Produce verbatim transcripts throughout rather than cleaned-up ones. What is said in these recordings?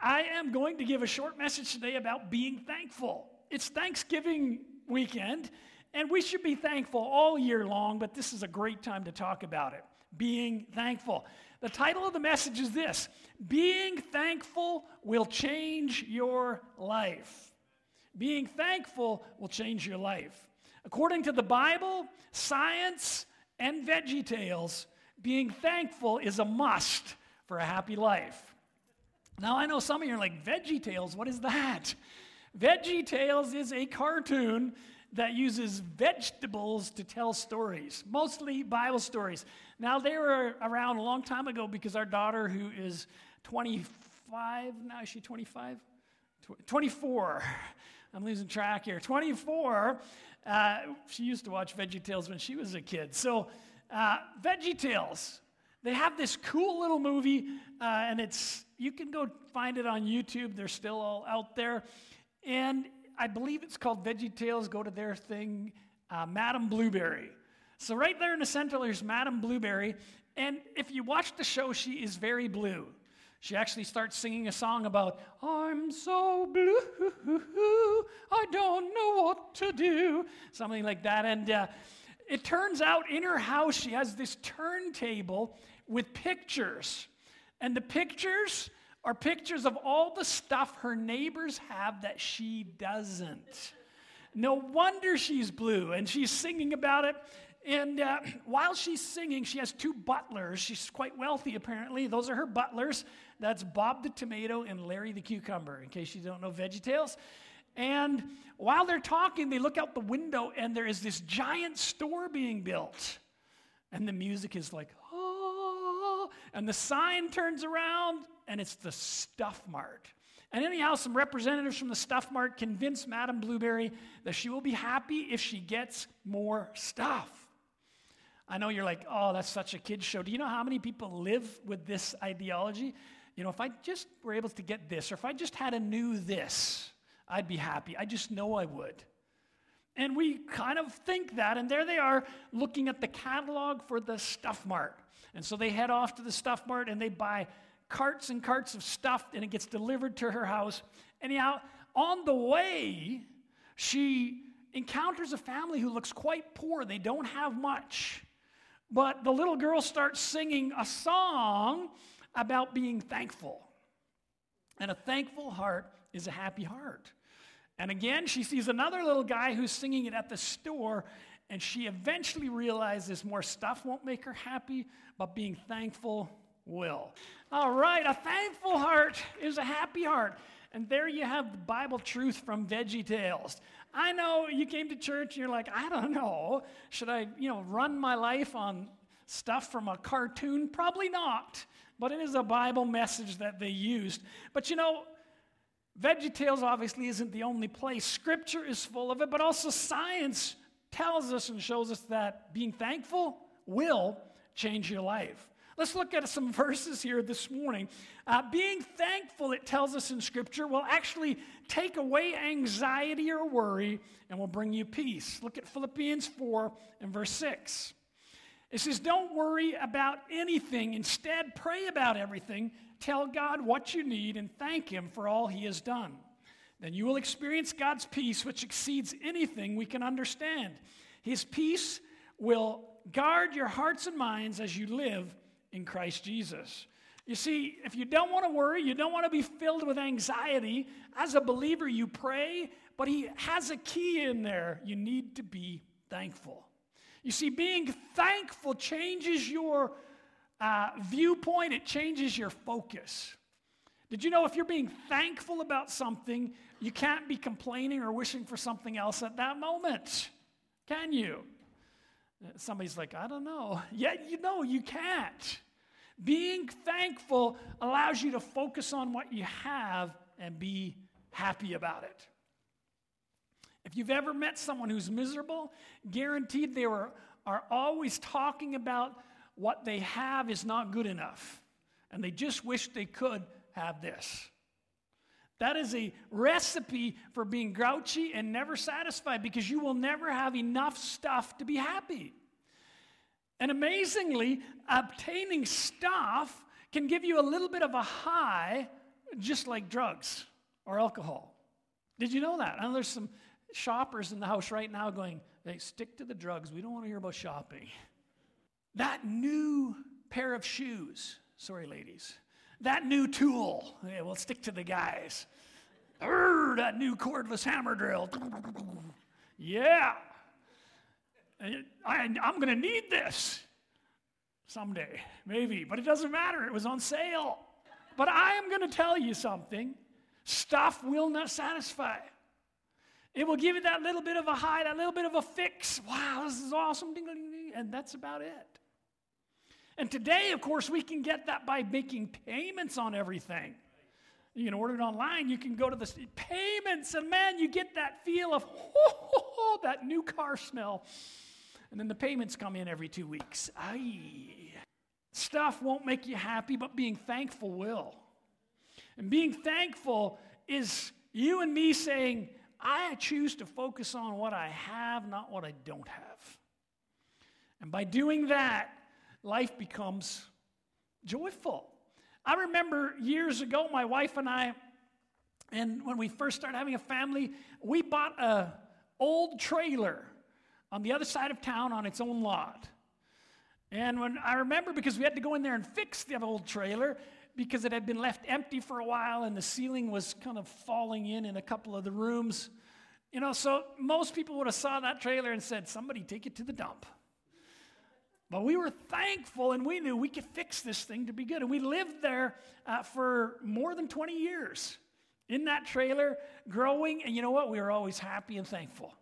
I am going to give a short message today about being thankful. It's Thanksgiving weekend, and we should be thankful all year long, but this is a great time to talk about it. Being thankful. The title of the message is this: Being Thankful Will Change Your Life. Being thankful will change your life. According to the Bible, science, and VeggieTales, being thankful is a must for a happy life. Now, I know some of you are like, VeggieTales, what is that? VeggieTales is a cartoon that uses vegetables to tell stories, mostly Bible stories. Now, they were around a long time ago because our daughter, who is twenty-five, now is she twenty-five? twenty-four. I'm losing track here. twenty-four. Uh, she used to watch VeggieTales when she was a kid. So, uh, VeggieTales, they have this cool little movie, uh, and it's you can go find it on YouTube. They're still all out there. And I believe it's called VeggieTales. Go to their thing, uh, Madame Blueberry. So right there in the center, there's Madame Blueberry. And if you watch the show, she is very blue. She actually starts singing a song about, I'm so blue, I don't know what to do, something like that. And uh, it turns out in her house, she has this turntable with pictures. And the pictures are pictures of all the stuff her neighbors have that she doesn't. No wonder she's blue, and she's singing about it. And uh, while she's singing, she has two butlers. She's quite wealthy, apparently. Those are her butlers. That's Bob the Tomato and Larry the Cucumber, in case you don't know VeggieTales. And while they're talking, they look out the window, and there is this giant store being built. And the music is like, oh, and the sign turns around, and it's the Stuff Mart. And anyhow, some representatives from the Stuff Mart convince Madame Blueberry that she will be happy if she gets more stuff. I know you're like, oh, that's such a kid's show. Do you know how many people live with this ideology? You know, if I just were able to get this, or if I just had a new this, I'd be happy. I just know I would. And we kind of think that, and there they are looking at the catalog for the Stuff Mart. And so they head off to the Stuff Mart, and they buy carts and carts of stuff, and it gets delivered to her house. Anyhow, on the way, she encounters a family who looks quite poor. They don't have much. But the little girl starts singing a song about being thankful. And a thankful heart is a happy heart. And again, she sees another little guy who's singing it at the store, and she eventually realizes more stuff won't make her happy, but being thankful will. All right, a thankful heart is a happy heart. And there you have the Bible truth from VeggieTales. I know you came to church and you're like, I don't know, should I, you know, run my life on stuff from a cartoon? Probably not, but it is a Bible message that they used. But you know, VeggieTales obviously isn't the only place. Scripture is full of it, but also science tells us and shows us that being thankful will change your life. Let's look at some verses here this morning. Uh, being thankful, it tells us in Scripture, will actually take away anxiety or worry and will bring you peace. Look at Philippians four and verse six. It says, don't worry about anything. Instead, pray about everything. Tell God what you need and thank Him for all He has done. Then you will experience God's peace, which exceeds anything we can understand. His peace will guard your hearts and minds as you live in Christ Jesus. You see, if you don't want to worry, you don't want to be filled with anxiety, as a believer you pray, but He has a key in there. You need to be thankful. You see, being thankful changes your uh, viewpoint. It changes your focus. Did you know if you're being thankful about something, you can't be complaining or wishing for something else at that moment? Can you? Somebody's like, I don't know. Yeah, you know, you can't. Being thankful allows you to focus on what you have and be happy about it. If you've ever met someone who's miserable, guaranteed they were, are always talking about what they have is not good enough, and they just wish they could have this. That is a recipe for being grouchy and never satisfied, because you will never have enough stuff to be happy. And amazingly, obtaining stuff can give you a little bit of a high just like drugs or alcohol. Did you know that? I know there's some shoppers in the house right now going, hey, stick to the drugs. We don't want to hear about shopping. That new pair of shoes, sorry, ladies, that new tool, yeah, we'll stick to the guys. Urgh, that new cordless hammer drill. Yeah. I, I'm going to need this someday, maybe, but it doesn't matter. It was on sale. But I am going to tell you something. Stuff will not satisfy. It will give you that little bit of a high, that little bit of a fix. Wow, this is awesome. Ding, ding, ding, and that's about it. And today, of course, we can get that by making payments on everything. You can order it online. You can go to the payments, and man, you get that feel of oh, oh, oh, that new car smell. And then the payments come in every two weeks. Aye. Stuff won't make you happy, but being thankful will. And being thankful is you and me saying, I choose to focus on what I have, not what I don't have. And by doing that, life becomes joyful. I remember years ago, my wife and I, and when we first started having a family, we bought an old trailer on the other side of town on its own lot. And when I remember, because we had to go in there and fix the old trailer, because it had been left empty for a while and the ceiling was kind of falling in in a couple of the rooms. You know, so most people would have saw that trailer and said, somebody take it to the dump. But we were thankful, and we knew we could fix this thing to be good. And we lived there uh, for more than twenty years in that trailer, growing. And you know what? We were always happy and thankful.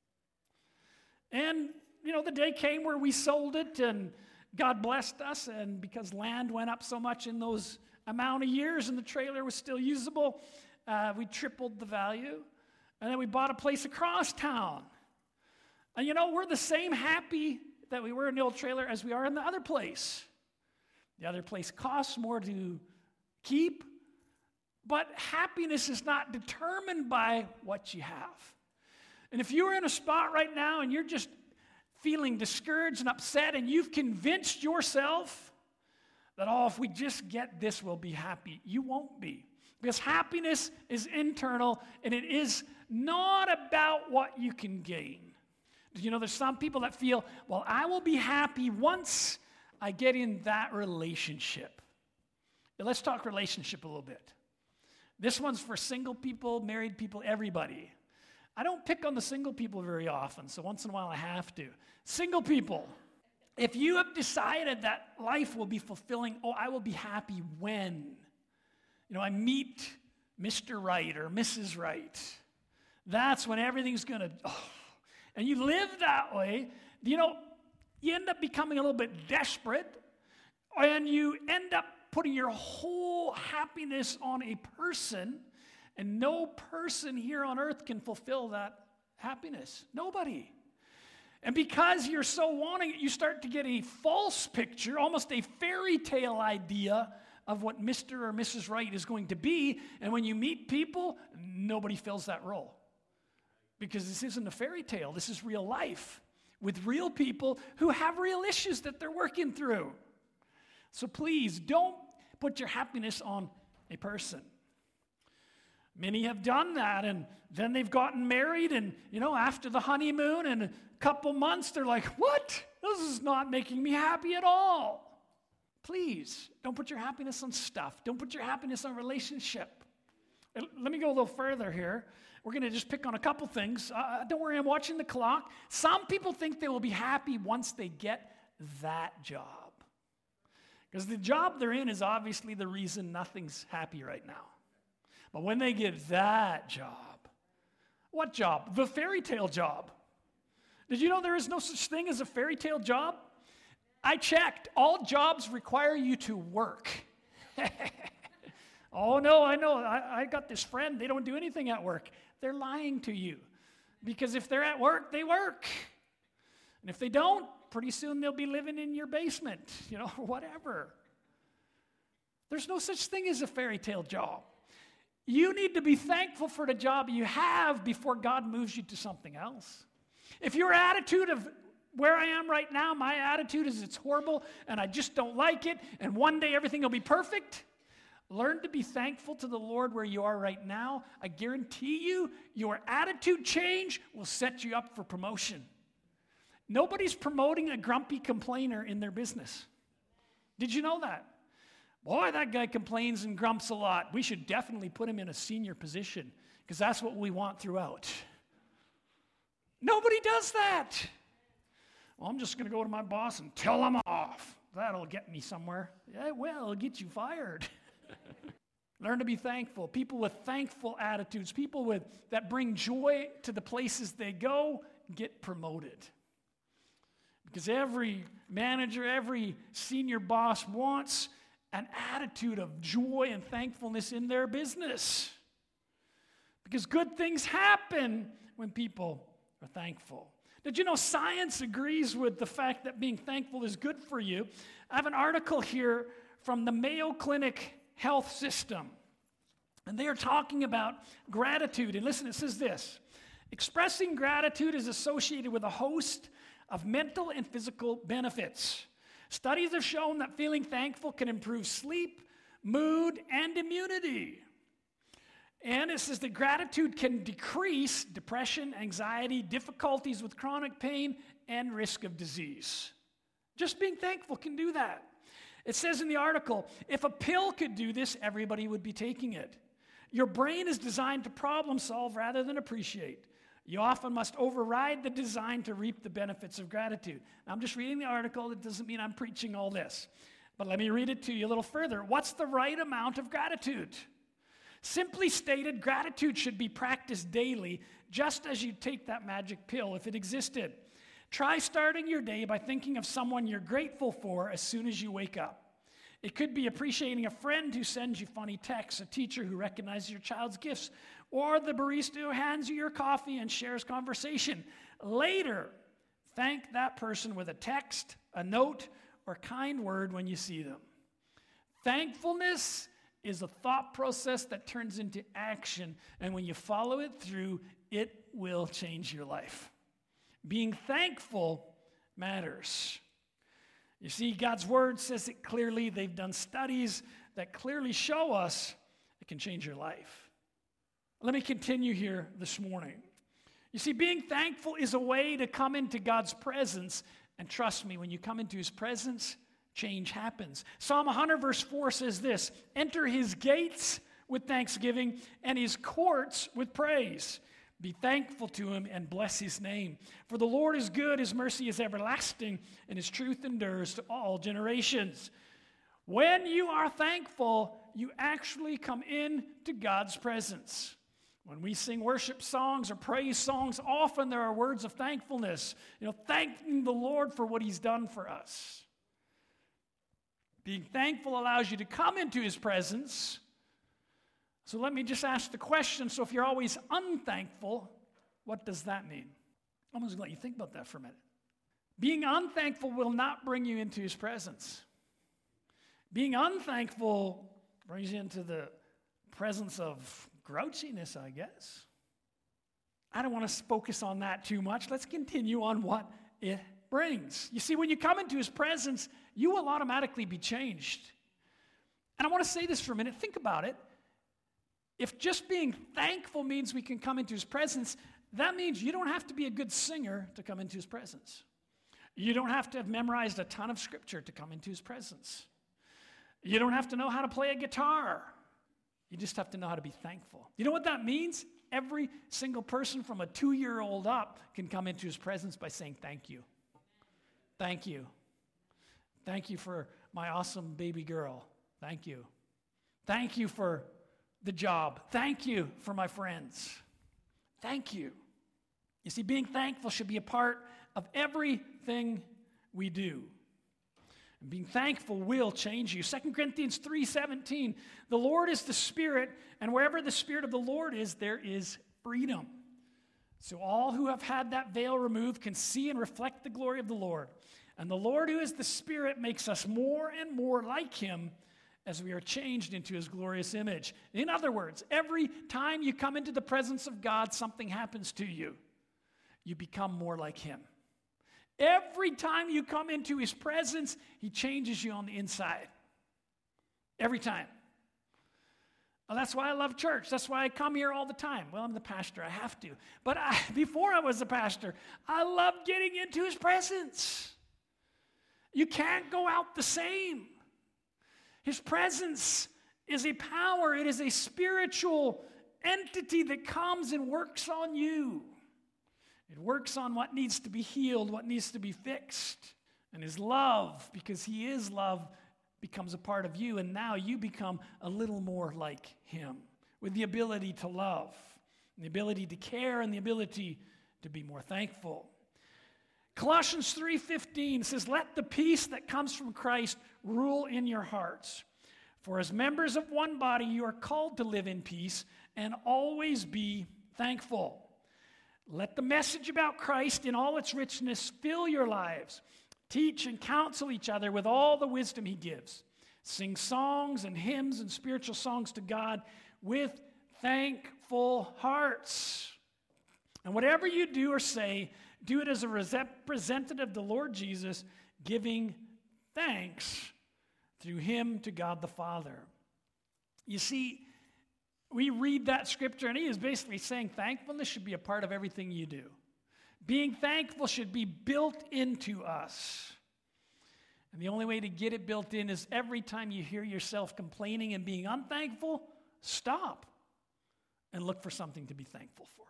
And, you know, the day came where we sold it, and God blessed us. And because land went up so much in those amount of years and the trailer was still usable, uh, we tripled the value. And then we bought a place across town. And, you know, we're the same happy that we were in the old trailer as we are in the other place. The other place costs more to keep, but happiness is not determined by what you have. And if you're in a spot right now and you're just feeling discouraged and upset and you've convinced yourself that, oh, if we just get this, we'll be happy, you won't be. Because happiness is internal, and it is not about what you can gain. You know, there's some people that feel, well, I will be happy once I get in that relationship. Now, let's talk relationship a little bit. This one's for single people, married people, everybody. I don't pick on the single people very often, so once in a while I have to. Single people, if you have decided that life will be fulfilling, oh, I will be happy when, you know, I meet Mister Right or Missus Right. That's when everything's going to, oh, and you live that way, you know, you end up becoming a little bit desperate, and you end up putting your whole happiness on a person, and no person here on earth can fulfill that happiness. Nobody. And because you're so wanting it, you start to get a false picture, almost a fairy tale idea of what Mister or Missus Right is going to be, and when you meet people, nobody fills that role. Because this isn't a fairy tale. This is real life with real people who have real issues that they're working through. So please, don't put your happiness on a person. Many have done that, and then they've gotten married, and, you know, after the honeymoon and a couple months, they're like, what? This is not making me happy at all. Please, don't put your happiness on stuff. Don't put your happiness on relationship. Let me go a little further here. We're going to just pick on a couple things. Uh, don't worry, I'm watching the clock. Some people think they will be happy once they get that job. Because the job they're in is obviously the reason nothing's happy right now. But when they get that job, what job? The fairy tale job. Did you know there is no such thing as a fairy tale job? I checked. All jobs require you to work. Oh, no, I know. I, I got this friend. They don't do anything at work. They're lying to you. Because if they're at work, they work. And if they don't, pretty soon they'll be living in your basement, you know, or whatever. There's no such thing as a fairy tale job. You need to be thankful for the job you have before God moves you to something else. If your attitude of where I am right now, my attitude is it's horrible and I just don't like it, and one day everything will be perfect, Learn to be thankful to the Lord where you are right now. I guarantee you, your attitude change will set you up for promotion. Nobody's promoting a grumpy complainer in their business. Did you know that? Boy, that guy complains and grumps a lot. We should definitely put him in a senior position because that's what we want throughout. Nobody does that. Well, I'm just going to go to my boss and tell him off. That'll get me somewhere. Yeah, well, it'll get you fired. Learn to be thankful. People with thankful attitudes, people with that bring joy to the places they go, get promoted. Because every manager, every senior boss wants an attitude of joy and thankfulness in their business. Because good things happen when people are thankful. Did you know science agrees with the fact that being thankful is good for you? I have an article here from the Mayo Clinic Health System. And they are talking about gratitude. And listen, it says this: expressing gratitude is associated with a host of mental and physical benefits. Studies have shown that feeling thankful can improve sleep, mood, and immunity. And it says that gratitude can decrease depression, anxiety, difficulties with chronic pain, and risk of disease. Just being thankful can do that. It says in the article, if a pill could do this, everybody would be taking it. Your brain is designed to problem solve rather than appreciate. You often must override the design to reap the benefits of gratitude. Now, I'm just reading the article. It doesn't mean I'm preaching all this. But let me read it to you a little further. What's the right amount of gratitude? Simply stated, gratitude should be practiced daily, just as you'd take that magic pill if it existed. Try starting your day by thinking of someone you're grateful for as soon as you wake up. It could be appreciating a friend who sends you funny texts, a teacher who recognizes your child's gifts, or the barista who hands you your coffee and shares conversation. Later, thank that person with a text, a note, or kind word when you see them. Thankfulness is a thought process that turns into action, and when you follow it through, it will change your life. Being thankful matters. You see, God's word says it clearly. They've done studies that clearly show us it can change your life. Let me continue here this morning. You see, being thankful is a way to come into God's presence, and trust me, when you come into his presence, change happens. Psalm one hundred verse four says this: enter his gates with thanksgiving and his courts with praise. Be thankful to him and bless his name. For the Lord is good, his mercy is everlasting, and his truth endures to all generations. When you are thankful, you actually come into God's presence. When we sing worship songs or praise songs, often there are words of thankfulness. You know, thanking the Lord for what he's done for us. Being thankful allows you to come into his presence. So let me just ask the question, so if you're always unthankful, what does that mean? I'm just going to let you think about that for a minute. Being unthankful will not bring you into his presence. Being unthankful brings you into the presence of grouchiness, I guess. I don't want to focus on that too much. Let's continue on what it brings. You see, when you come into his presence, you will automatically be changed. And I want to say this for a minute. Think about it. If just being thankful means we can come into his presence, that means you don't have to be a good singer to come into his presence. You don't have to have memorized a ton of scripture to come into his presence. You don't have to know how to play a guitar. You just have to know how to be thankful. You know what that means? Every single person from a two-year-old up can come into his presence by saying thank you. Thank you. Thank you for my awesome baby girl. Thank you. Thank you for the job. Thank you for my friends. Thank you. You see, being thankful should be a part of everything we do. And being thankful will change you. Second Corinthians three seventeen, the Lord is the Spirit, and wherever the Spirit of the Lord is, there is freedom. So all who have had that veil removed can see and reflect the glory of the Lord. And the Lord, who is the Spirit, makes us more and more like him as we are changed into his glorious image. In other words, every time you come into the presence of God, something happens to you. You become more like him. Every time you come into his presence, he changes you on the inside. Every time. Well, that's why I love church. That's why I come here all the time. Well, I'm the pastor. I have to. But I, before I was a pastor, I loved getting into his presence. You can't go out the same. His presence is a power. It is a spiritual entity that comes and works on you. It works on what needs to be healed, what needs to be fixed. And his love, because he is love, becomes a part of you, and now you become a little more like him, with the ability to love, and the ability to care, and the ability to be more thankful. Colossians three fifteen says, "Let the peace that comes from Christ rule in your hearts. For as members of one body, you are called to live in peace and always be thankful." Let the message about Christ in all its richness fill your lives. Teach and counsel each other with all the wisdom he gives. Sing songs and hymns and spiritual songs to God with thankful hearts. And whatever you do or say, do it as a representative of the Lord Jesus, giving thanks through him to God the Father. You see, we read that scripture, and he is basically saying thankfulness should be a part of everything you do. Being thankful should be built into us. And the only way to get it built in is every time you hear yourself complaining and being unthankful, stop and look for something to be thankful for.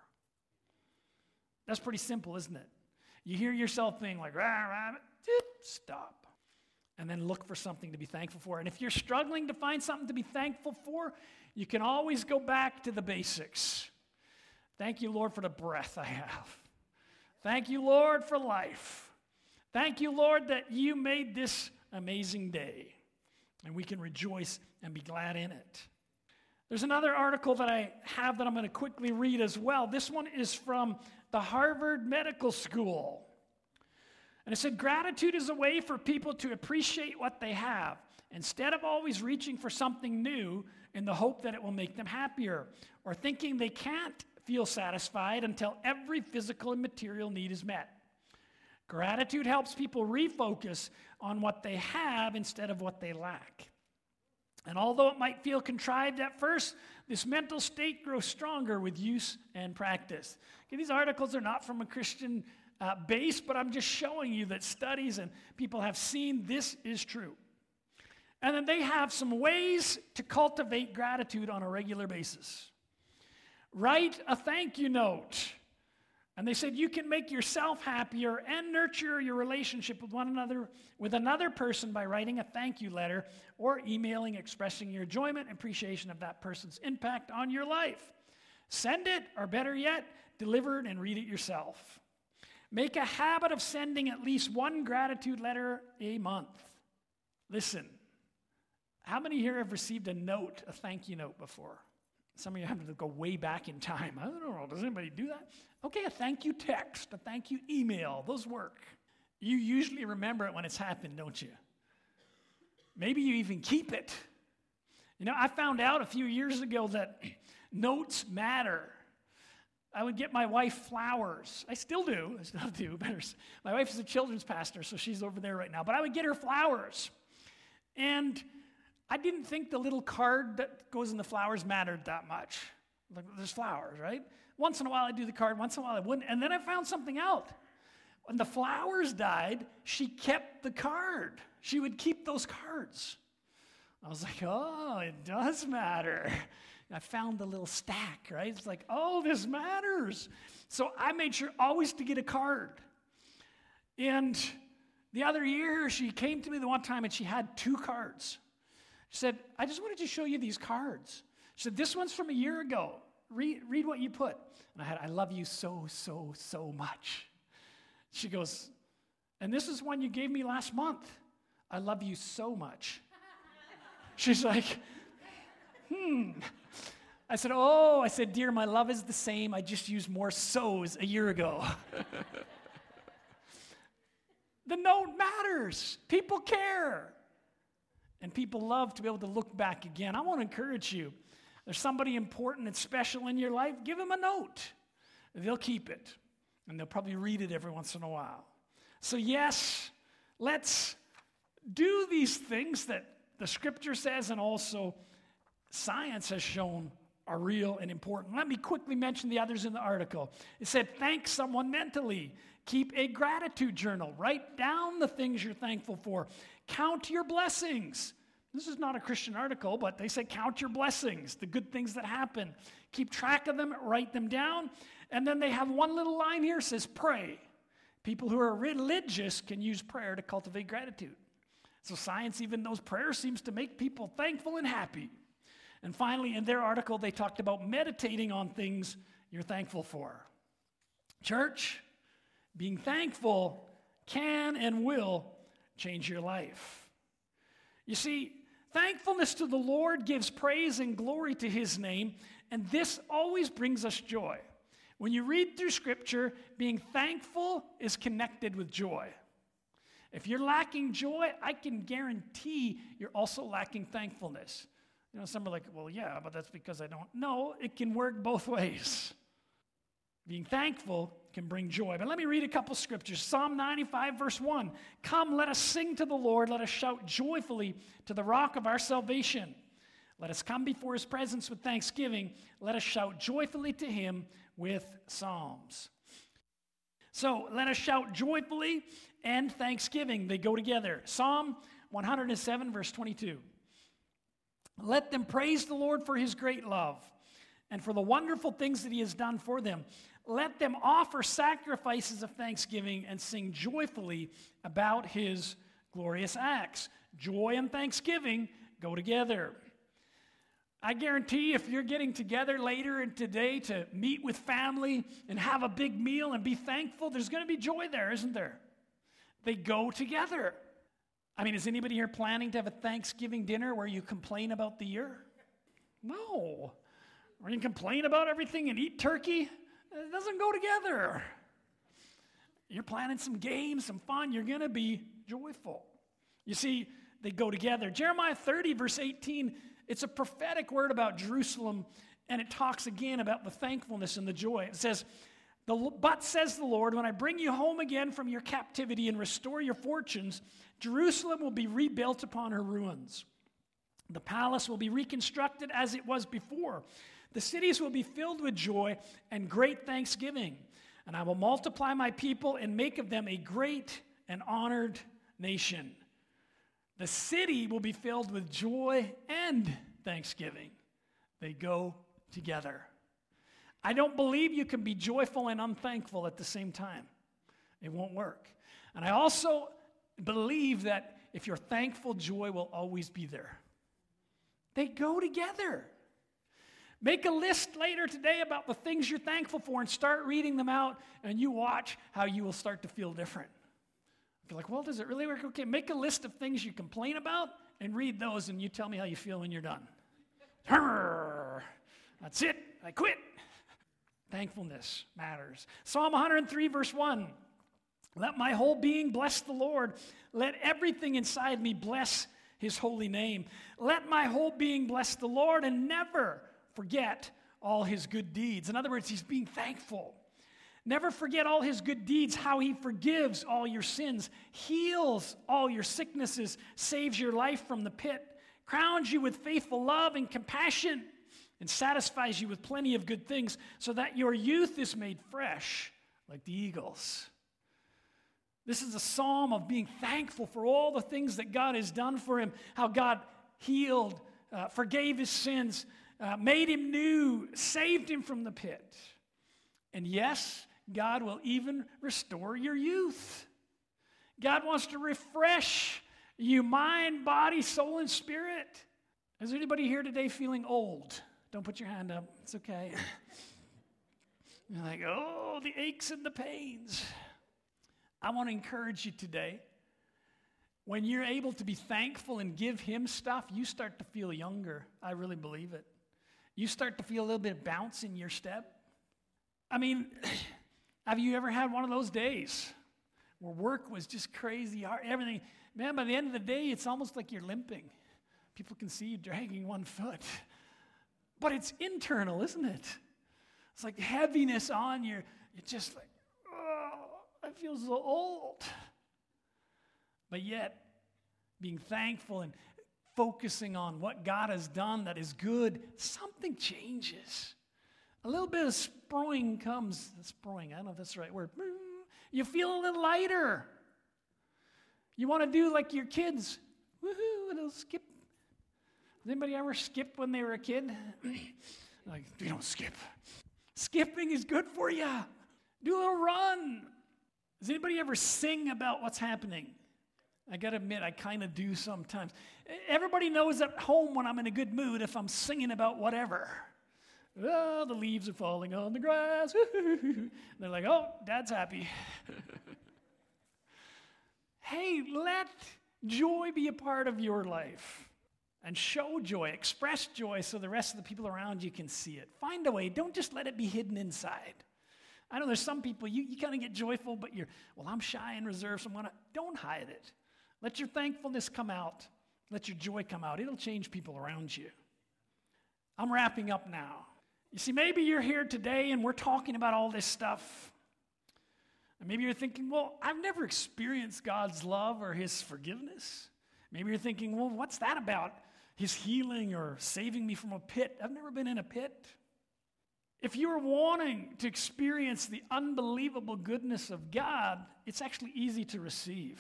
That's pretty simple, isn't it? You hear yourself being like, rah, rah, stop. And then look for something to be thankful for. And if you're struggling to find something to be thankful for, you can always go back to the basics. Thank you, Lord, for the breath I have. Thank you, Lord, for life. Thank you, Lord, that you made this amazing day. And we can rejoice and be glad in it. There's another article that I have that I'm going to quickly read as well. This one is from the Harvard Medical School. And it said, gratitude is a way for people to appreciate what they have, instead of always reaching for something new in the hope that it will make them happier, or thinking they can't feel satisfied until every physical and material need is met. Gratitude helps people refocus on what they have instead of what they lack. And although it might feel contrived at first, this mental state grows stronger with use and practice. Okay, these articles are not from a Christian uh, base, but I'm just showing you that studies and people have seen this is true. And then they have some ways to cultivate gratitude on a regular basis. Write a thank you note. And they said you can make yourself happier and nurture your relationship with one another, with another person by writing a thank you letter or emailing expressing your enjoyment and appreciation of that person's impact on your life. Send it, or better yet, deliver it and read it yourself. Make a habit of sending at least one gratitude letter a month. Listen, how many here have received a note, a thank you note before? Some of you have to go way back in time. I don't know, does anybody do that? Okay, a thank you text, a thank you email, those work. You usually remember it when it's happened, don't you? Maybe you even keep it. You know, I found out a few years ago that notes matter. I would get my wife flowers. I still do, I still do. My wife is a children's pastor, so she's over there right now. But I would get her flowers. And I didn't think the little card that goes in the flowers mattered that much. Like, there's flowers, right? Once in a while I'd do the card, once in a while I wouldn't. And then I found something out. When the flowers died, she kept the card. She would keep those cards. I was like, oh, it does matter. I found the little stack, right? It's like, oh, this matters. So I made sure always to get a card. And the other year, she came to me the one time and she had two cards. She said, I just wanted to show you these cards. She said, this one's from a year ago. Read, read what you put. And I had, I love you so, so, so much. She goes, and this is one you gave me last month. I love you so much. She's like, hmm. I said, oh, I said, dear, my love is the same. I just used more so's a year ago. The note matters. People care. And people love to be able to look back again. I want to encourage you. There's somebody important and special in your life. Give them a note. They'll keep it. And they'll probably read it every once in a while. So yes, let's do these things that the scripture says, and also science has shown are real and important. Let me quickly mention the others in the article. It said, thank someone mentally. Keep a gratitude journal. Write down the things you're thankful for. Count your blessings. This is not a Christian article, but they say count your blessings, the good things that happen. Keep track of them, write them down. And then they have one little line here that says pray. People who are religious can use prayer to cultivate gratitude. So science even knows prayer seems to make people thankful and happy. And finally, in their article, they talked about meditating on things you're thankful for. Church, being thankful can and will change your life. You see, thankfulness to the Lord gives praise and glory to his name, and this always brings us joy. When you read through Scripture, being thankful is connected with joy. If you're lacking joy, I can guarantee you're also lacking thankfulness. You know, some are like, well, yeah, but that's because I don't. No, it can work both ways. Being thankful can bring joy. But let me read a couple scriptures. Psalm ninety-five, verse one. Come, let us sing to the Lord. Let us shout joyfully to the rock of our salvation. Let us come before his presence with thanksgiving. Let us shout joyfully to him with psalms. So let us shout joyfully and thanksgiving. They go together. Psalm one hundred seven, verse twenty-two. Let them praise the Lord for his great love and for the wonderful things that he has done for them. Let them offer sacrifices of thanksgiving and sing joyfully about his glorious acts. Joy and thanksgiving go together. I guarantee if you're getting together later in today to meet with family and have a big meal and be thankful, there's going to be joy there, isn't there? They go together. I mean, is anybody here planning to have a Thanksgiving dinner where you complain about the year? No. Or you complain about everything and eat turkey? It doesn't go together. You're planning some games, some fun. You're going to be joyful. You see, they go together. Jeremiah thirty, verse eighteen, it's a prophetic word about Jerusalem, and it talks again about the thankfulness and the joy. It says, but says the Lord, when I bring you home again from your captivity and restore your fortunes, Jerusalem will be rebuilt upon her ruins. The palace will be reconstructed as it was before. The cities will be filled with joy and great thanksgiving. And I will multiply my people and make of them a great and honored nation. The city will be filled with joy and thanksgiving. They go together. I don't believe you can be joyful and unthankful at the same time. It won't work. And I also believe that if you're thankful, joy will always be there. They go together. Make a list later today about the things you're thankful for and start reading them out, and you watch how you will start to feel different. You're like, well, does it really work? Okay, make a list of things you complain about and read those, and you tell me how you feel when you're done. That's it. I quit. Thankfulness matters. Psalm one hundred three, verse one. Let my whole being bless the Lord. Let everything inside me bless his holy name. Let my whole being bless the Lord and never forget all his good deeds. In other words, he's being thankful. Never forget all his good deeds, how he forgives all your sins, heals all your sicknesses, saves your life from the pit, crowns you with faithful love and compassion, and satisfies you with plenty of good things so that your youth is made fresh like the eagles. This is a psalm of being thankful for all the things that God has done for him, how God healed, uh, forgave his sins, uh, made him new, saved him from the pit. And yes, God will even restore your youth. God wants to refresh you, mind, body, soul, and spirit. Is there anybody here today feeling old? Don't put your hand up. It's okay. You're like, oh, the aches and the pains. I want to encourage you today. When you're able to be thankful and give him stuff, you start to feel younger. I really believe it. You start to feel a little bit of bounce in your step. I mean, have you ever had one of those days where work was just crazy hard? Everything, man, by the end of the day, it's almost like you're limping. People can see you dragging one foot. But it's internal, isn't it? It's like heaviness on you. It's just like, oh, I feel so old. But yet, being thankful and focusing on what God has done that is good, something changes. A little bit of spring comes. Spring, I don't know if that's the right word. You feel a little lighter. You want to do like your kids. Woohoo, a little skip. Has anybody ever skipped when they were a kid? Like, you don't skip. Skipping is good for you. Do a little run. Does anybody ever sing about what's happening? I got to admit, I kind of do sometimes. Everybody knows at home when I'm in a good mood if I'm singing about whatever. Oh, the leaves are falling on the grass. They're like, oh, Dad's happy. Hey, let joy be a part of your life. And show joy, express joy so the rest of the people around you can see it. Find a way. Don't just let it be hidden inside. I know there's some people, you, you kind of get joyful, but you're, well, I'm shy and reserved, so I'm gonna, don't hide it. Let your thankfulness come out. Let your joy come out. It'll change people around you. I'm wrapping up now. You see, maybe you're here today and we're talking about all this stuff. And maybe you're thinking, well, I've never experienced God's love or his forgiveness. Maybe you're thinking, well, what's that about? His healing or saving me from a pit. I've never been in a pit. If you're wanting to experience the unbelievable goodness of God, it's actually easy to receive.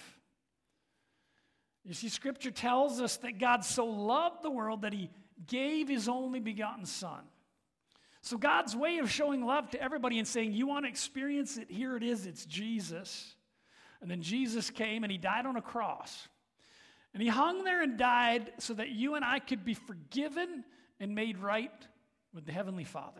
You see, Scripture tells us that God so loved the world that he gave his only begotten Son. So God's way of showing love to everybody and saying, you want to experience it? Here it is. It's Jesus. And then Jesus came and he died on a cross. And he hung there and died so that you and I could be forgiven and made right with the Heavenly Father.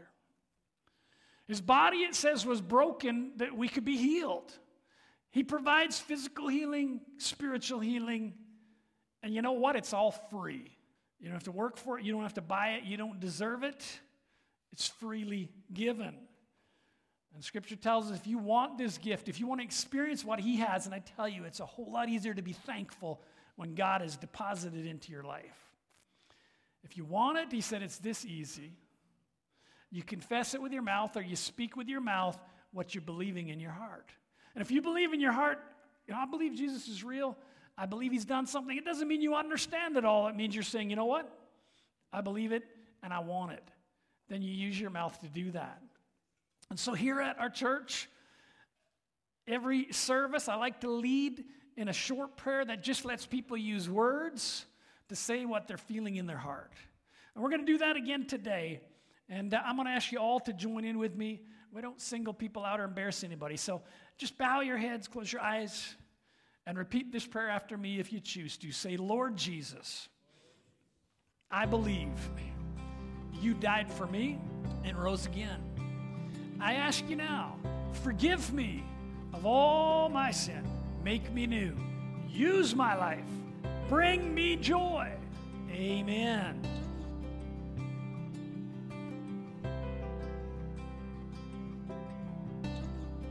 His body, it says, was broken that we could be healed. He provides physical healing, spiritual healing, and you know what? It's all free. You don't have to work for it. You don't have to buy it. You don't deserve it. It's freely given. And Scripture tells us if you want this gift, if you want to experience what he has, and I tell you, it's a whole lot easier to be thankful when God has deposited into your life. If you want it, he said it's this easy. You confess it with your mouth or you speak with your mouth what you're believing in your heart. And if you believe in your heart, you know, I believe Jesus is real. I believe he's done something. It doesn't mean you understand it all. It means you're saying, you know what? I believe it and I want it. Then you use your mouth to do that. And so here at our church, every service I like to lead in a short prayer that just lets people use words to say what they're feeling in their heart. And we're going to do that again today. And uh, I'm going to ask you all to join in with me. We don't single people out or embarrass anybody. So just bow your heads, close your eyes, and repeat this prayer after me if you choose to. Say, Lord Jesus, I believe you died for me and rose again. I ask you now, forgive me of all my sin. Make me new. Use my life. Bring me joy. Amen.